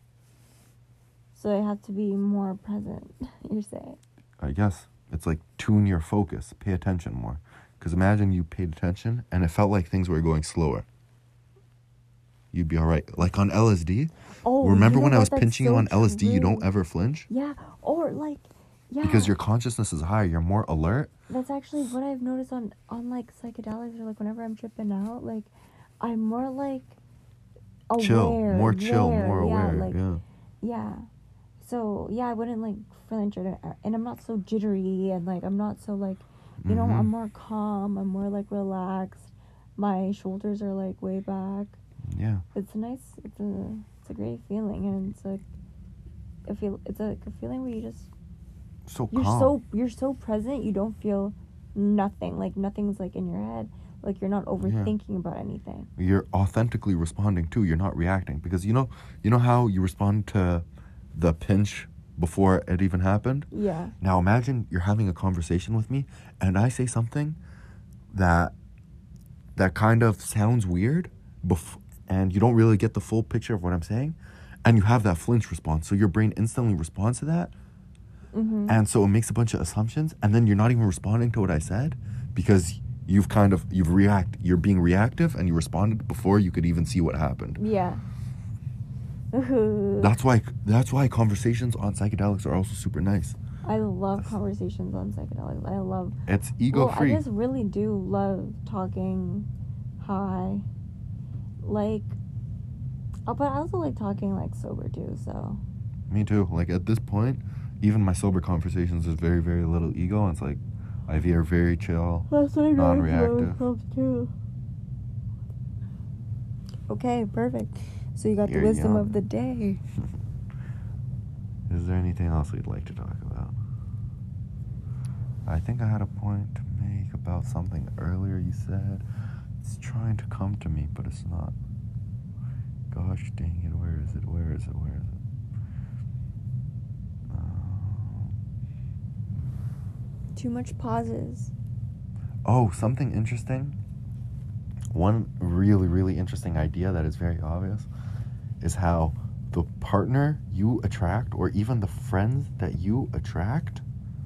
So I have to be more present, you're saying? I guess. It's like tune your focus, pay attention more. Because imagine you paid attention and it felt like things were going slower. You'd be all right. Like on LSD. Oh, remember when I was that's pinching so you on LSD, true. you don't ever flinch? Yeah, or like, yeah. Because your consciousness is higher, you're more alert. That's actually what I've noticed on like psychedelics, or like whenever I'm tripping out, like I'm more like aware. More chill, more aware. Like, yeah. So yeah, I wouldn't like flinch, and I'm not so jittery, and like I'm not so like, you know, I'm more calm. I'm more like relaxed. My shoulders are like way back. Yeah. It's a great feeling, and it's like it's like a feeling where you just you're so present, you don't feel nothing, like nothing's like in your head, like you're not overthinking about anything. You're authentically responding too. You're not reacting, because you know how you respond to the pinch before it even happened? Yeah. Now imagine you're having a conversation with me and I say something that kind of sounds weird and you don't really get the full picture of what I'm saying, and you have that flinch response. So your brain instantly responds to that. Mm-hmm. And so it makes a bunch of assumptions, and then you're not even responding to what I said because you're being reactive, and you responded before you could even see what happened. Yeah. That's why conversations on psychedelics are also super nice. I love conversations on psychedelics. It's ego-free. I just really do love talking high. Like, but I also like talking like sober too, so. Me too. Like at this point, even my sober conversations is very, very little ego, and it's like I veer very chill, non-reactive. Too. Okay, perfect. So you got You're the wisdom young. of the day. Is there anything else we'd like to talk about? I think I had a point to make about something earlier you said. It's trying to come to me, but it's not. Gosh dang it, where is it? Too much pauses. Oh, something interesting. One really, really interesting idea that is very obvious is how the partner you attract, or even the friends that you attract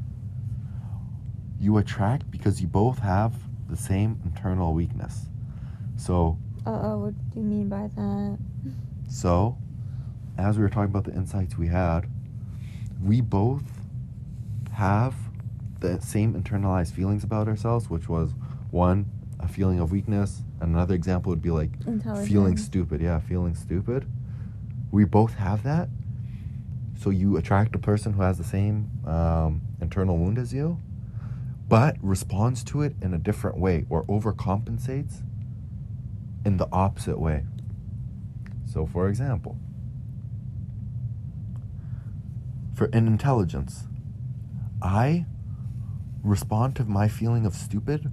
because you both have the same internal weakness. So, what do you mean by that? So, as we were talking about the insights we had, we both have the same internalized feelings about ourselves, which was one, a feeling of weakness, and another example would be like feeling stupid. Yeah, feeling stupid. We both have that. So you attract a person who has the same internal wound as you, but responds to it in a different way, or overcompensates in the opposite way. So, for example, in intelligence, I respond to my feeling of stupid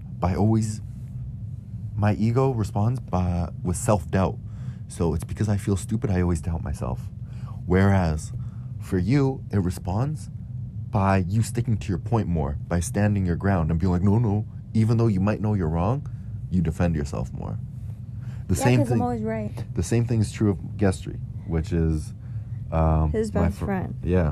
my ego responds with self-doubt. So it's because I feel stupid, I always doubt myself. Whereas for you, it responds by you sticking to your point more, by standing your ground and being like, no, even though you might know you're wrong, you defend yourself more. Because I'm always right. The same thing is true of Gestry, which is his best friend. Yeah.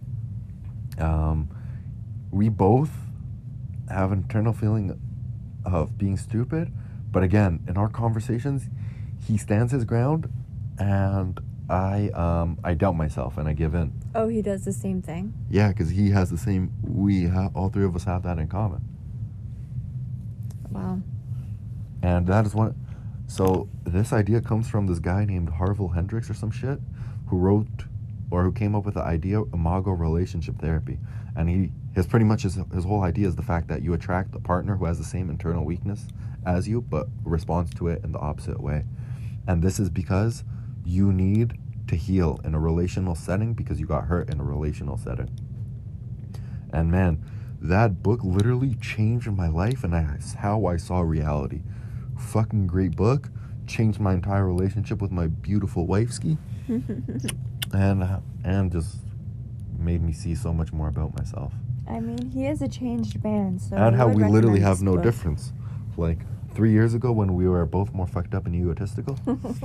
We both have an internal feeling of being stupid, but again, in our conversations, he stands his ground, and I doubt myself and I give in. Oh, he does the same thing? Yeah, because he has the same. All three of us have that in common. Wow. And that is one. So this idea comes from this guy named Harville Hendricks or some shit, who came up with the idea Imago relationship therapy. And his pretty much his whole idea is the fact that you attract a partner who has the same internal weakness as you, but responds to it in the opposite way. And this is because you need to heal in a relational setting because you got hurt in a relational setting. And man, that book literally changed my life and how I saw reality. Fucking great book. Changed my entire relationship with my beautiful wifeski. and just made me see so much more about myself. I mean, he is a changed man, so and how we literally have no book. difference. Like 3 years ago when we were both more fucked up and egotistical.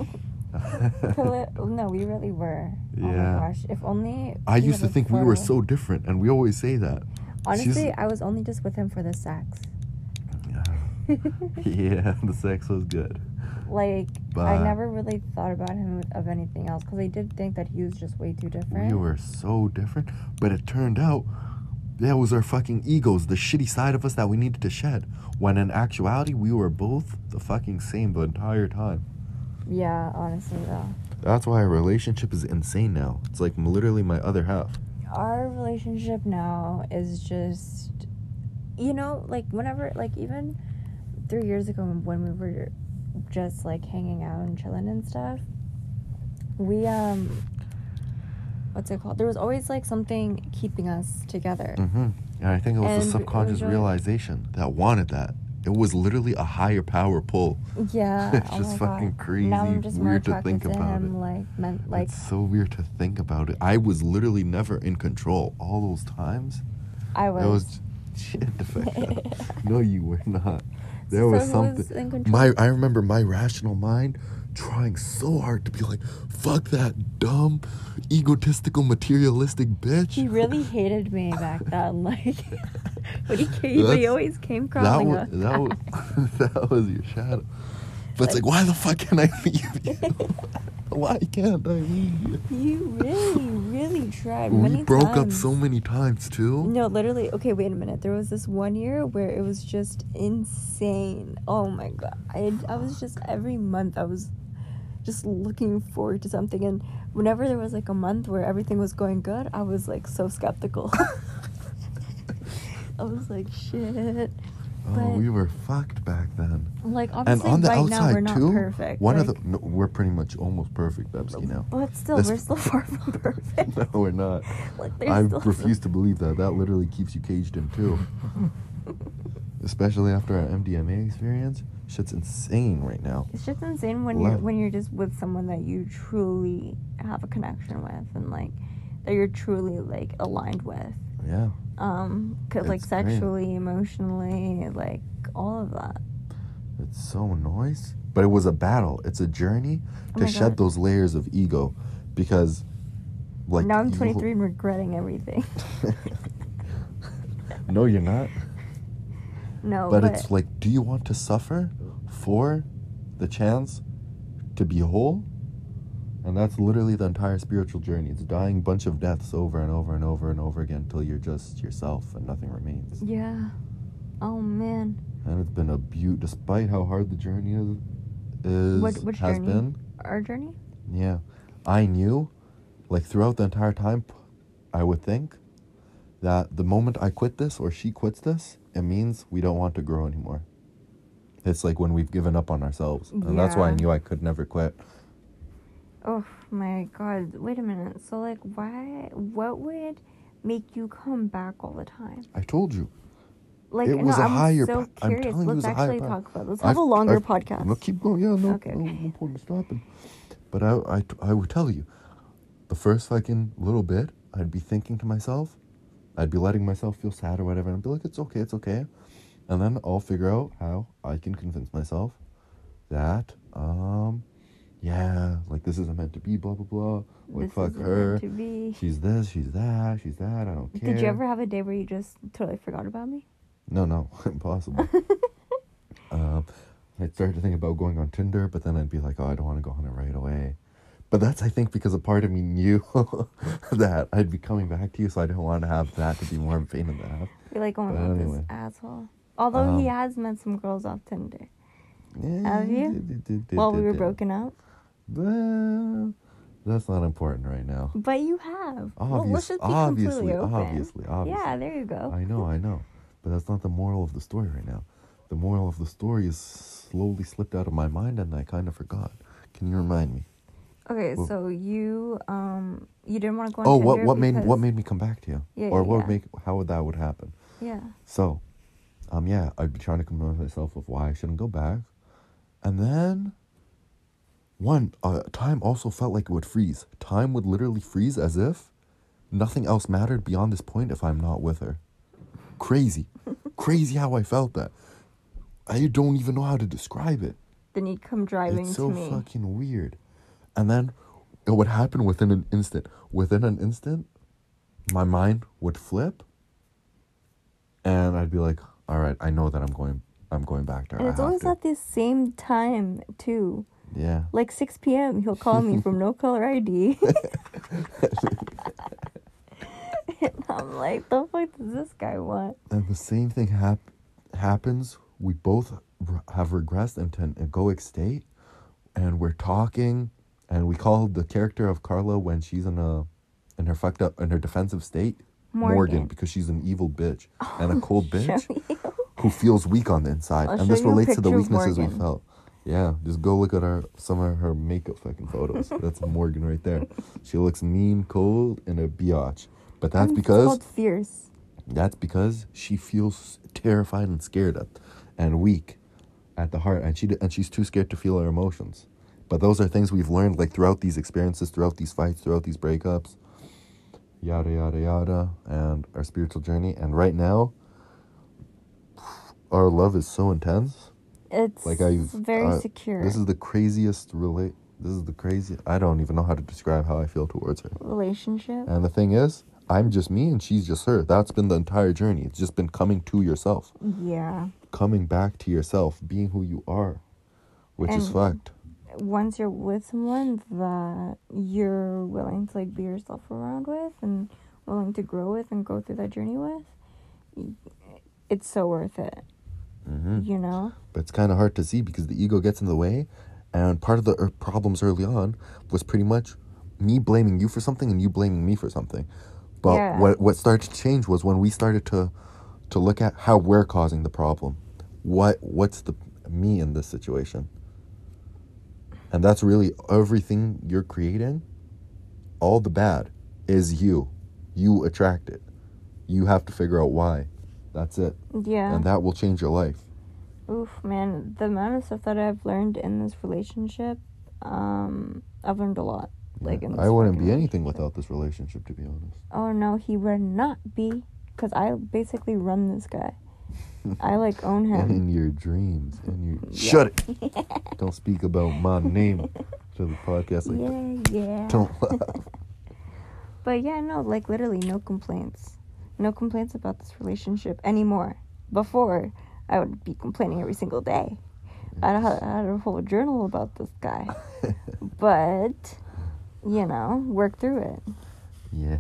No, we really were. Yeah. Oh my gosh. If only I used to think we were so different, and we always say that. Honestly, I was only just with him for the sex. Yeah, the sex was good. Like, but I never really thought about him of anything else because I did think that he was just way too different. We were so different, but it turned out that was our fucking egos, the shitty side of us that we needed to shed. When in actuality, we were both the fucking same the entire time. Yeah, honestly, though. That's why our relationship is insane now. It's like literally my other half. Our relationship now is just, like whenever, like even 3 years ago when we were just like hanging out and chilling and stuff, we what's it called? There was always like something keeping us together. And I think it was a subconscious realization that wanted that. It was literally a higher power pull. Yeah. It's just fucking crazy. Now I'm just weird to think about it. Like it's so weird to think about it. I was literally never in control all those times. I was. It was shit the fuck up. No, you were not. There was something. I remember my rational mind trying so hard to be like, fuck that dumb, egotistical, materialistic bitch. He really hated me back then. Like, when he always came crawling up. That was your shadow. But it's like, why the fuck can I leave you? Why can't I leave you? You really tried many times. We broke up so many times, too. No, literally. Okay, wait a minute. There was this one year where it was just insane. Oh, my God. I was just, every month, I was just looking forward to something. And whenever there was, like, a month where everything was going good, I was, like, so skeptical. I was like, shit. Oh, we were fucked back then. Like, obviously, and on the right outside, now, we're not too, perfect. We're pretty much almost perfect, Bebsky, now. But still, we're still far from perfect. No, we're not. Like, I refuse to believe that. That literally keeps you caged in, too. Especially after our MDMA experience. Shit's insane right now. It's just insane when you're just with someone that you truly have a connection with and, like, that you're truly, like, aligned with. Yeah. Like sexually, emotionally, like all of that. It's so nice. But it was a battle. It's a journey to shed those layers of ego because, like... Now I'm 23 and regretting everything. No, you're not. No, but it's like, do you want to suffer for the chance to be whole? And that's literally the entire spiritual journey. It's a dying bunch of deaths over and over and over and over again until you're just yourself and nothing remains. Yeah. Oh, man. And it's been a beaut, despite how hard the journey Which has journey? been. Our journey? Yeah. I knew, like, throughout the entire time, I would think that the moment I quit this or she quits this, it means we don't want to grow anymore. It's like when we've given up on ourselves. And that's why I knew I could never quit. Oh my God, wait a minute. So, like, what would make you come back all the time? I told you. Like, it was a higher power. I'm so curious. Let's actually talk about it. Let's have a longer podcast. No, keep going. Yeah, no, okay. No point in stopping. But I would tell you, the first fucking little bit, I'd be thinking to myself, I'd be letting myself feel sad or whatever, and I'd be like, it's okay. And then I'll figure out how I can convince myself that, yeah, like, this isn't meant to be, blah, blah, blah. Like, this fuck her. Meant to be. She's this, she's that, I don't care. Did you ever have a day where you just totally forgot about me? No, impossible. I'd start to think about going on Tinder, but then I'd be like, oh, I don't want to go on it right away. But that's, I think, because a part of me knew that I'd be coming back to you, so I didn't want to have that to be more of a pain in the ass. You're like, oh my But god, anyway. this asshole. Although he has met some girls off Tinder. Have you? While we were broken up? But that's not important right now. But you have. Well, let's just be completely open. Obviously. Yeah, there you go. I know. But that's not the moral of the story right now. The moral of the story is slowly slipped out of my mind and I kind of forgot. Can you remind me? Okay, so you didn't want to go on Oh, Tinder what made me come back to you? Yeah, or what yeah. would make, how would that would happen? Yeah. So, yeah, I'd be trying to convince myself of why I shouldn't go back. And then time also felt like it would freeze. Time would literally freeze as if nothing else mattered beyond this point if I'm not with her. Crazy. Crazy how I felt that. I don't even know how to describe it. Then you'd come driving It's to so me. fucking weird. And then it would happen within an instant. Within an instant, my mind would flip. And I'd be like, all right, I know that I'm going back to her. And it's always at the same time, too. Yeah. Like 6 p.m., he'll call me from no caller ID. And I'm like, the fuck does this guy want? And the same thing happens. We both have regressed into an egoic state. And we're talking. And we call the character of Carla when she's in her defensive state, Morgan, because she's an evil bitch and a cold bitch who feels weak on the inside. I'll and show this you a relates to the picture of weaknesses we Morgan. felt. Yeah, just go look at some of her makeup fucking photos. That's Morgan right there. She looks mean, cold, and a biatch. But that's It's called because fierce. that's because she feels terrified and scared and weak at the heart, and she's too scared to feel her emotions. But those are things we've learned like throughout these experiences, throughout these fights, throughout these breakups, yada yada yada, and our spiritual journey. And right now, our love is so intense. It's Like very secure. This is the craziest I don't even know how to describe how I feel towards her. Relationship. And the thing is, I'm just me and she's just her. That's been the entire journey. It's just been coming to yourself. Yeah. Coming back to yourself, being who you are, which is fucked. Once you're with someone that you're willing to like be yourself around with and willing to grow with and go through that journey with, it's so worth it. Mm-hmm. You know? But it's kind of hard to see because the ego gets in the way. And part of the problems early on was pretty much me blaming you for something and you blaming me for something. But what started to change was when we started to look at how we're causing the problem. What's the me in this situation? And that's really everything you're creating. All the bad is you. You attract it. You have to figure out why. That's it. Yeah. And that will change your life. Oof, man. The amount of stuff that I've learned in this relationship, I've learned a lot. Like in this I wouldn't be fucking anything relationship. without this relationship, to be honest. Oh, no, he would not be. Because I basically run this guy. I, like, own him. In your dreams. Shut it! Don't speak about my name to the podcast like that. Yeah. Don't laugh. But, yeah, no, like, literally, no complaints. No complaints about this relationship anymore. Before, I would be complaining every single day. I had a whole journal about this guy. But, you know, work through it. Yeah.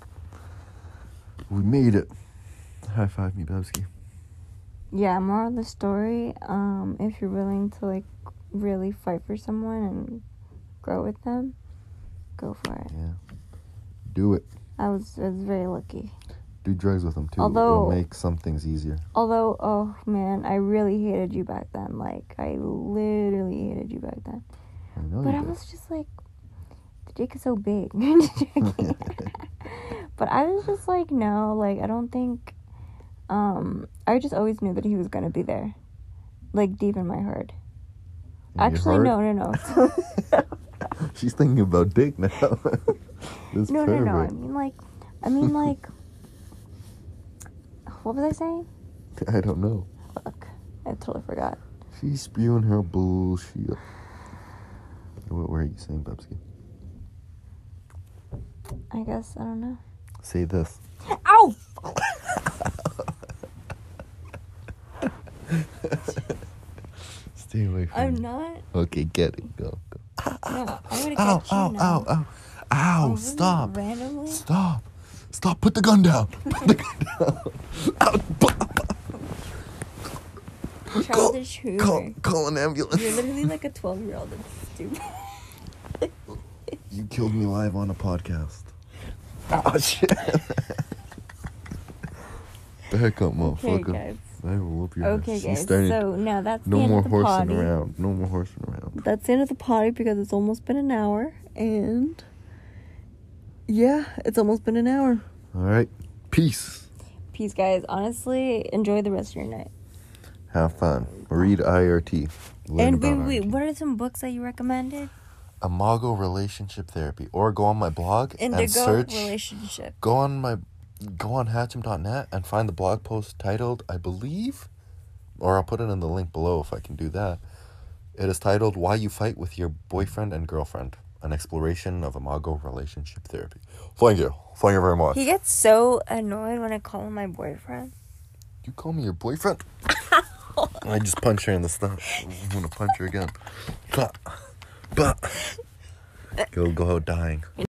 We made it. High five me, Bebski. Yeah, moral of the story, if you're willing to, like, really fight for someone and grow with them, go for it. Yeah. Do it. I was very lucky. Do drugs with them, too. Although- It'll make some things easier. Although, oh, man, I really hated you back then. Like, I literally hated you back then. I know But you I did. was just like, the dick is so big. But I was just like, no, like, I don't think, I just always knew that he was going to be there. Like, deep in my heart. In your Actually, heart? no. She's thinking about dick now. This No. pervert. I mean, like, what was I saying? I don't know. Fuck. I totally forgot. She's spewing her bullshit. What were you saying, Bebski? I guess, I don't know. Say this. Ow! Stay away from I'm me. not. Okay, get it. Go. No, I'm gonna Ow, get you ow, now. ow, ow. Ow, Really stop. Randomly? Stop. Stop, put the gun down. Put the gun down. Ow. Childish humor. Call an ambulance. You're literally like a 12-year-old. That's stupid. You killed me live on a podcast. Oh, shit. Back up, motherfucker. Okay, guys. I will whoop your ass. Okay, She's guys. starting- So now that's no the end more of the horsing potty. around. No more horsing around. That's the end of the potty because it's almost been an hour. And yeah, it's almost been an hour. All right. Peace. Peace, guys. Honestly, enjoy the rest of your night. Have fun. Read IRT. Learn And about wait, IRT. what are some books that you recommended? Imago Relationship Therapy. Or go on my blog and Indigo search. Relationship. Go on hatcham.net and find the blog post titled, I believe, or I'll put it in the link below if I can do that. It is titled Why You Fight with Your Boyfriend and Girlfriend, an exploration of Imago Relationship Therapy. Thank you. Thank you very much. He gets so annoyed when I call him my boyfriend. You call me your boyfriend? I just punch her in the stomach. I'm gonna punch her again. Bah. Go out dying.